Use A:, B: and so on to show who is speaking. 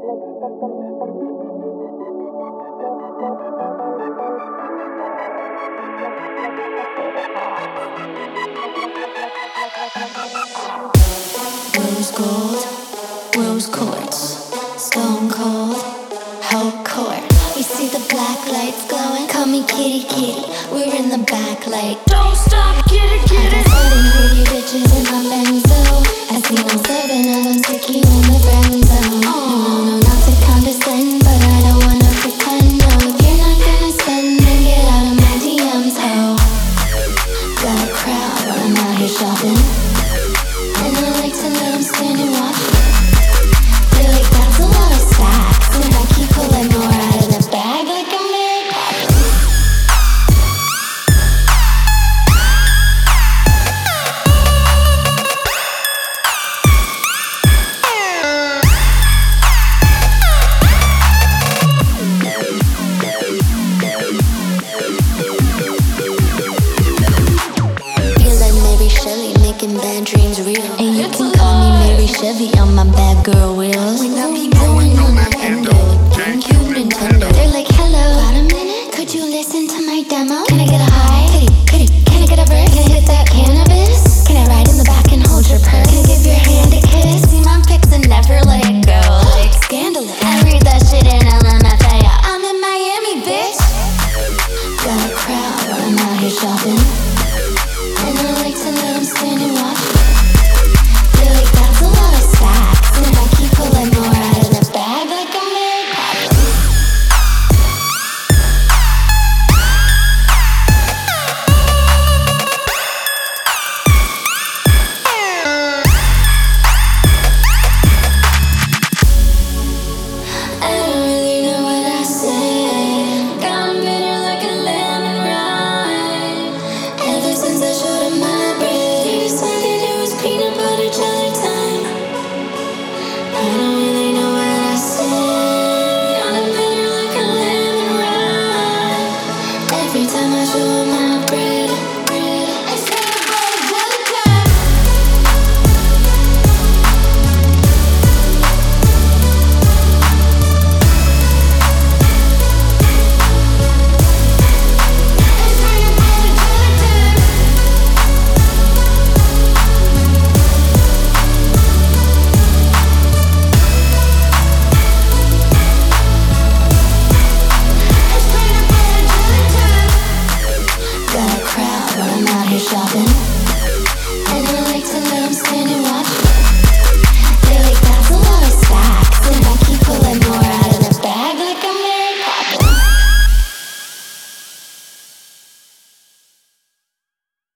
A: Rose gold, rose quartz, stone cold, hardcore. We see the black lights glowing. Call me kitty kitty, we're in the back like don't stop, get it, get it. I got 40 pretty bitches in my Benzo. I see them serving, I don't take you in the friend zone. No, no, no, not to condescend, but I don't wanna pretend. No, if you're not gonna spend, then get out of my DMs, ho. Got a crowd when I'm out here shopping, and I like to let them stand and watch me. They're like, that's a lot of stacks, and I keep pulling more out of the bag like I'm Mary Poppins. Feel like Mary Shelley making bad dreams real. And you can call me Mary Chevy on my bad girl wheel.